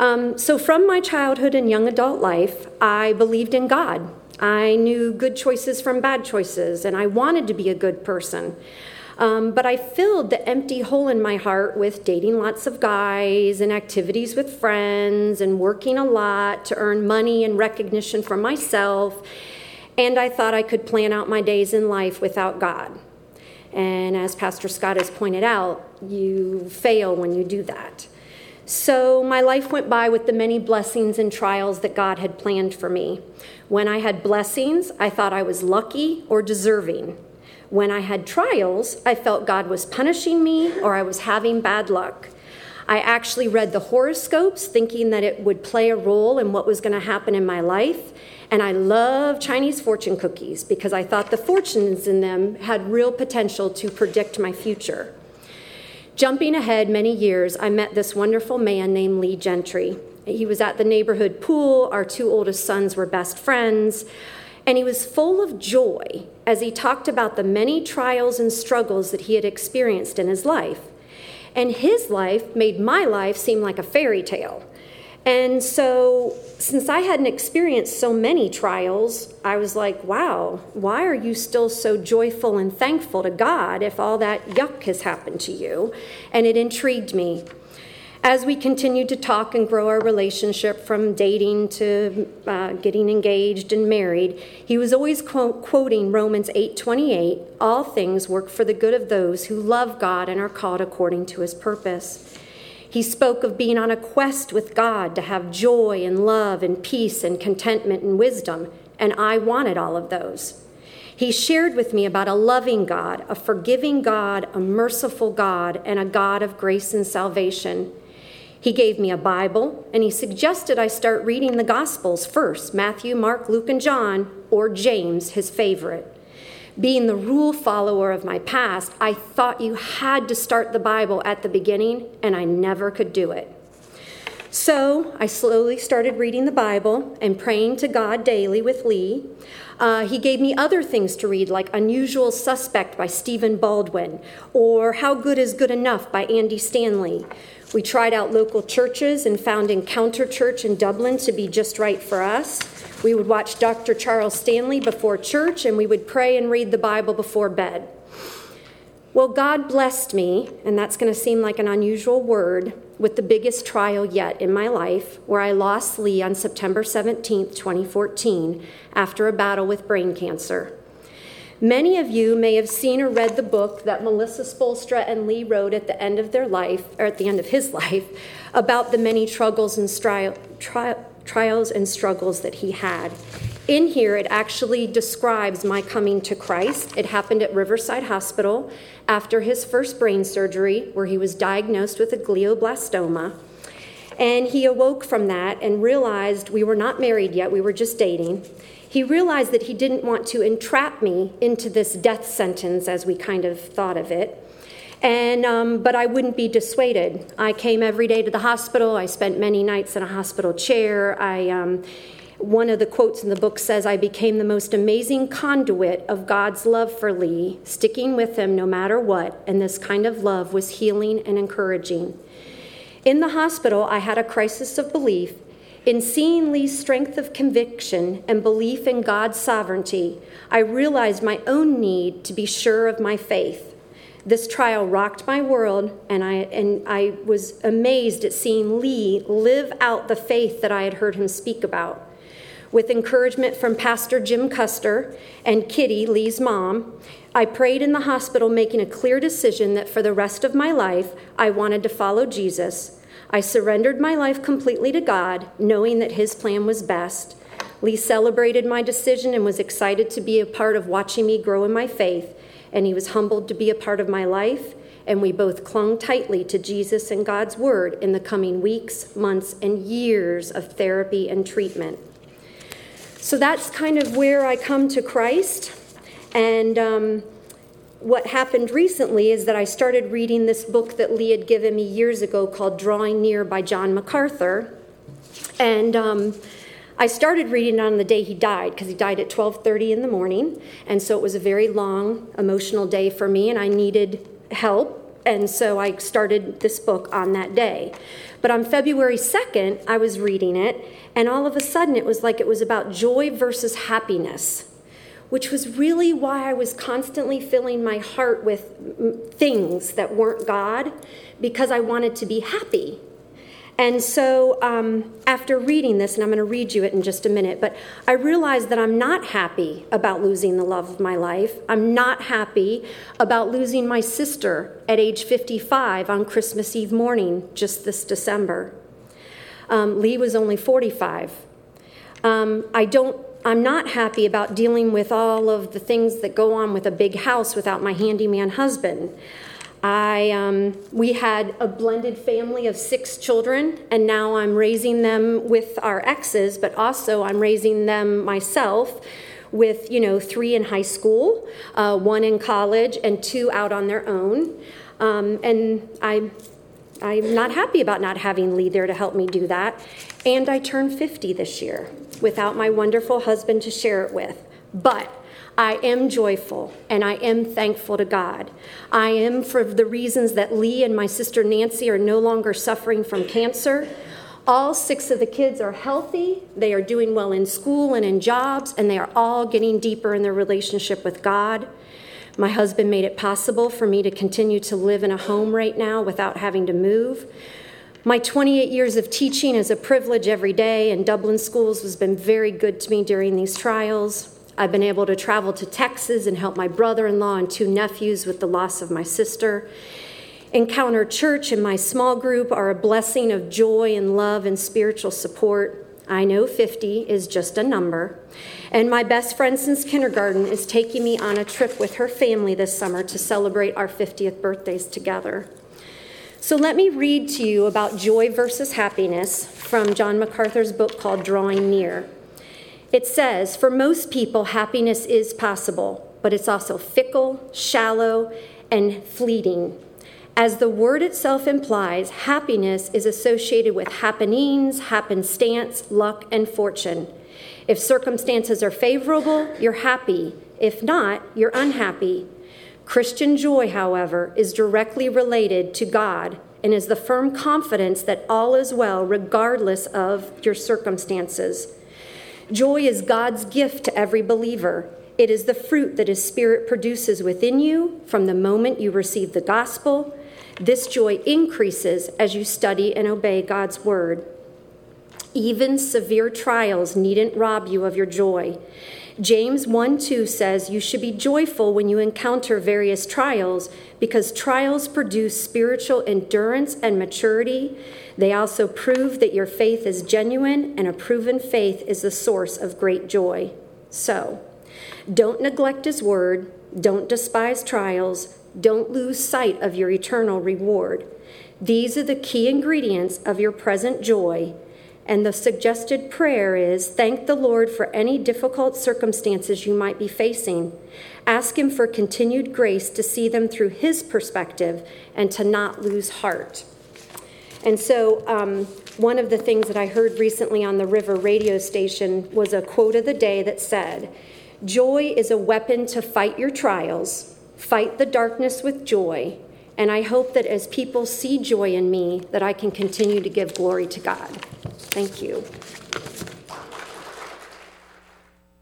So from my childhood and young adult life, I believed in God. I knew good choices from bad choices, and I wanted to be a good person. But I filled the empty hole in my heart with dating lots of guys and activities with friends and working a lot to earn money and recognition for myself. And I thought I could plan out my days in life without God. And as Pastor Scott has pointed out, you fail when you do that. So my life went by with the many blessings and trials that God had planned for me. When I had blessings, I thought I was lucky or deserving. When I had trials, I felt God was punishing me or I was having bad luck. I actually read the horoscopes thinking that it would play a role in what was going to happen in my life. And I love Chinese fortune cookies because I thought the fortunes in them had real potential to predict my future. Jumping ahead many years, I met this wonderful man named Lee Gentry. He was at the neighborhood pool. Our two oldest sons were best friends. And he was full of joy as he talked about the many trials and struggles that he had experienced in his life. And his life made my life seem like a fairy tale. And so since I hadn't experienced so many trials, I was like, wow, why are you still so joyful and thankful to God if all that yuck has happened to you? And it intrigued me. As we continued to talk and grow our relationship from dating to getting engaged and married, he was always quoting Romans 8:28, all things work for the good of those who love God and are called according to his purpose. He spoke of being on a quest with God to have joy and love and peace and contentment and wisdom, and I wanted all of those. He shared with me about a loving God, a forgiving God, a merciful God, and a God of grace and salvation. He gave me a Bible, and he suggested I start reading the Gospels first, Matthew, Mark, Luke, and John, or James, his favorite. Being the rule follower of my past, I thought you had to start the Bible at the beginning, and I never could do it. So I slowly started reading the Bible and praying to God daily with Lee. He gave me other things to read, like Unusual Suspect by Stephen Baldwin, or How Good is Good Enough by Andy Stanley. We tried out local churches and found Encounter Church in Dublin to be just right for us. We would watch Dr. Charles Stanley before church, and we would pray and read the Bible before bed. Well, God blessed me, and that's going to seem like an unusual word, with the biggest trial yet in my life, where I lost Lee on September 17th, 2014, after a battle with brain cancer. Many of you may have seen or read the book that Melissa Spolstra and Lee wrote at the end of their life, or at the end of his life, about the many trials and struggles that he had. In here, it actually describes my coming to Christ. It happened at Riverside Hospital after his first brain surgery, where he was diagnosed with a glioblastoma. And he awoke from that and realized we were not married yet, we were just dating. He realized that he didn't want to entrap me into this death sentence, as we kind of thought of it. But I wouldn't be dissuaded. I came every day to the hospital. I spent many nights in a hospital chair. One of the quotes in the book says, I became the most amazing conduit of God's love for Lee, sticking with him no matter what, and this kind of love was healing and encouraging. In the hospital, I had a crisis of belief. In seeing Lee's strength of conviction and belief in God's sovereignty, I realized my own need to be sure of my faith. This trial rocked my world, and I was amazed at seeing Lee live out the faith that I had heard him speak about. With encouragement from Pastor Jim Custer and Kitty, Lee's mom, I prayed in the hospital, making a clear decision that for the rest of my life, I wanted to follow Jesus. I surrendered my life completely to God, knowing that his plan was best. Lee celebrated my decision and was excited to be a part of watching me grow in my faith, and he was humbled to be a part of my life, and we both clung tightly to Jesus and God's word in the coming weeks, months, and years of therapy and treatment. So that's kind of where I come to Christ. And what happened recently is that I started reading this book that Lee had given me years ago called Drawing Near by John MacArthur. And I started reading it on the day he died, because he died at 12:30 in the morning. And so it was a very long, emotional day for me, and I needed help. And so I started this book on that day. But on February 2nd, I was reading it, and all of a sudden it was like it was about joy versus happiness, which was really why I was constantly filling my heart with things that weren't God, because I wanted to be happy. And so after reading this, and I'm going to read you it in just a minute, but I realized that I'm not happy about losing the love of my life. I'm not happy about losing my sister at age 55 on Christmas Eve morning, just this December. Lee was only 45. I'm not happy about dealing with all of the things that go on with a big house without my handyman husband. We had a blended family of 6 children, and now I'm raising them with our exes, but also I'm raising them myself with, 3 in high school, 1 in college, and 2 out on their own. And I'm not happy about not having Lee there to help me do that. And I turned 50 this year without my wonderful husband to share it with. But I am joyful, and I am thankful to God. I am for the reasons that Lee and my sister Nancy are no longer suffering from cancer. All 6 of the kids are healthy. They are doing well in school and in jobs, and they are all getting deeper in their relationship with God. My husband made it possible for me to continue to live in a home right now without having to move. My 28 years of teaching is a privilege every day, and Dublin Schools has been very good to me during these trials. I've been able to travel to Texas and help my brother-in-law and 2 nephews with the loss of my sister. Encounter Church and my small group are a blessing of joy and love and spiritual support. I know 50 is just a number. And my best friend since kindergarten is taking me on a trip with her family this summer to celebrate our 50th birthdays together. So let me read to you about joy versus happiness from John MacArthur's book called Drawing Near. It says, for most people, happiness is possible, but it's also fickle, shallow, and fleeting. As the word itself implies, happiness is associated with happenings, happenstance, luck, and fortune. If circumstances are favorable, you're happy. If not, you're unhappy. Christian joy, however, is directly related to God and is the firm confidence that all is well regardless of your circumstances. Joy is God's gift to every believer. It is the fruit that His Spirit produces within you from the moment you receive the gospel. This joy increases as you study and obey God's word. Even severe trials needn't rob you of your joy. James 1:2 says you should be joyful when you encounter various trials because trials produce spiritual endurance and maturity. They also prove that your faith is genuine, and a proven faith is the source of great joy. So, don't neglect His word, don't despise trials, don't lose sight of your eternal reward. These are the key ingredients of your present joy. And the suggested prayer is, thank the Lord for any difficult circumstances you might be facing. Ask Him for continued grace to see them through His perspective and to not lose heart. And so one of the things that I heard recently on the River radio station was a quote of the day that said, joy is a weapon to fight your trials, fight the darkness with joy, and I hope that as people see joy in me, that I can continue to give glory to God. Thank you.